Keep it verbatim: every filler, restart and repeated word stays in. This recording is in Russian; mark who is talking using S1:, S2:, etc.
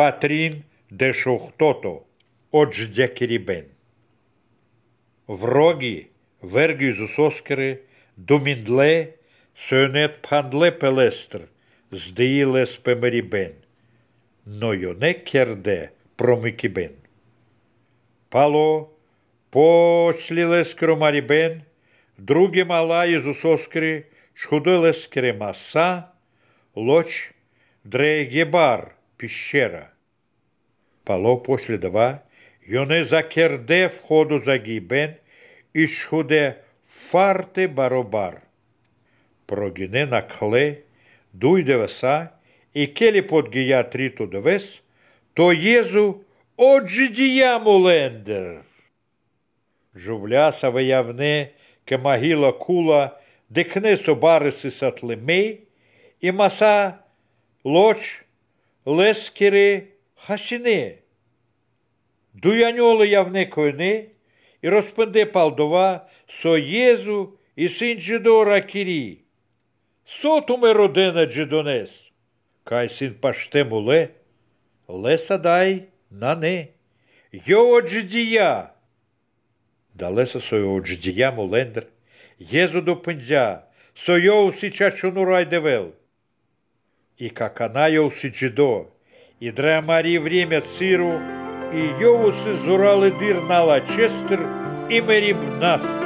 S1: Patrин de шухтото, отждя керибен. Вроги, верги зусоскери, думиндле, сönет пандле пелестр, сдеилес пемерибен, но йоне керде промикибен. Пало, послилес кромарибен, други мала Иисусоскри, шхуделескри масса, лоч дрегебар пещера. Пало после два, йоне закерде входу загибен, и шхуде фарте баробар. Прогине на кле, дуйде веса, и кели под гия триту довес, то Езу оджидия мулендер. Жувляса виявне, ке могила кула, декне собариси сатлеме, и маса лоч лескери хасине. Дуяньоле явне койне, и розпенде палдова, со Езу и син джидора кири. Сотуме родена джидонес, кай син паште муле, леса дай на не, йо оджидия. Далеса сой оджидия мулендр, Езу до пендя, со йо уси чачуну райдевел. И как она йо уси джидо, и дра мари время циру, и йо уси зуралы дыр нала честер, и мериб наст.